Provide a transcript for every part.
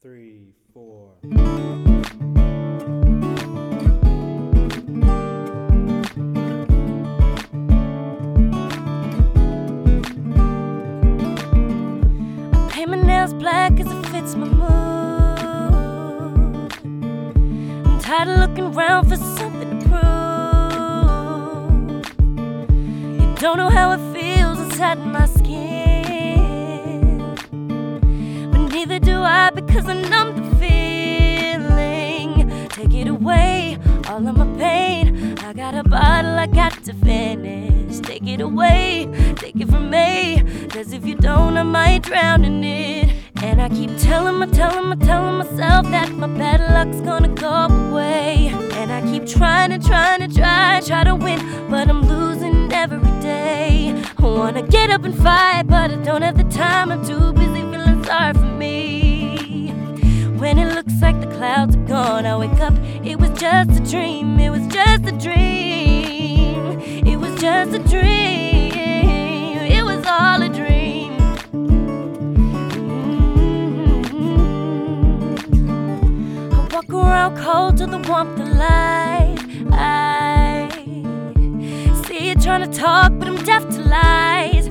3, 4. I paint my nails black cause it fits my mood. I'm tired of looking around for something to prove. You don't know how it feels inside my skin, but neither do I, because I numb the feeling. Take it away, all of my pain. I got a bottle I got to finish. Take it away, take it from me, cause if you don't I might drown in it. And I keep telling myself that my bad luck's gonna go away. And I keep trying to win, but I'm losing every day. I wanna get up and fight, but I don't have the time. I'm too busy feeling sorry for me. When it looks like the clouds are gone, I wake up, it was just a dream. It was just a dream. It was just a dream. It was all a dream. I walk around cold to the warmth of light. I see you trying to talk, but I'm deaf to lies.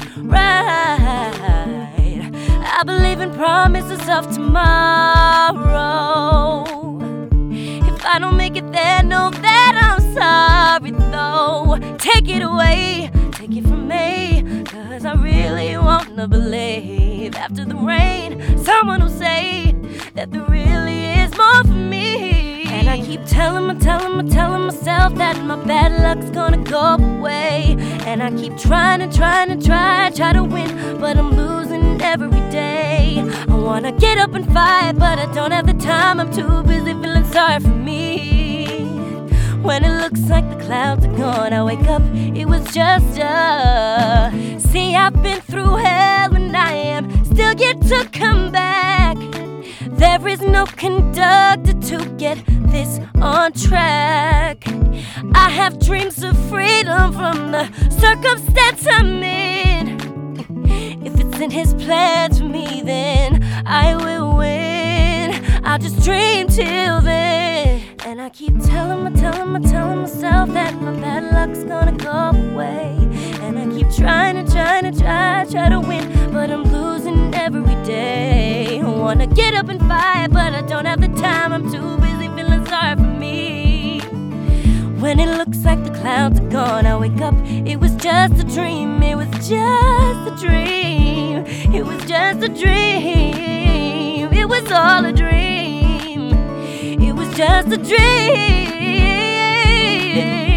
Right, I believe in promises of tomorrow. If I don't make it there, know that I'm sorry though. Take it away, take it from me, cause I really wanna believe after the rain someone will say that there really is more for me. And I keep telling myself that my bad luck's gonna go away. And I keep trying to win, but I'm losing every day. I wanna get up and fight, but I don't have the time. I'm too busy feeling sorry for me. When it looks like the clouds are gone, I wake up, it was just a... See, I've been through hell and I am still yet to come back. There is no conductor to get this on track. I have dreams of freedom from the circumstance I'm in. If it's in his plans for me, then I will win. I'll just dream till then. And I keep telling myself that my bad luck's gonna go away. And I keep trying to win, but I'm losing every day. I wanna get up and fight, but I don't have the time. I'm too busy feeling sorry for me. When it looks like the clouds are gone, I wake up, it was just a dream. It was just a dream. It was just a dream. It was all a dream. It was just a dream.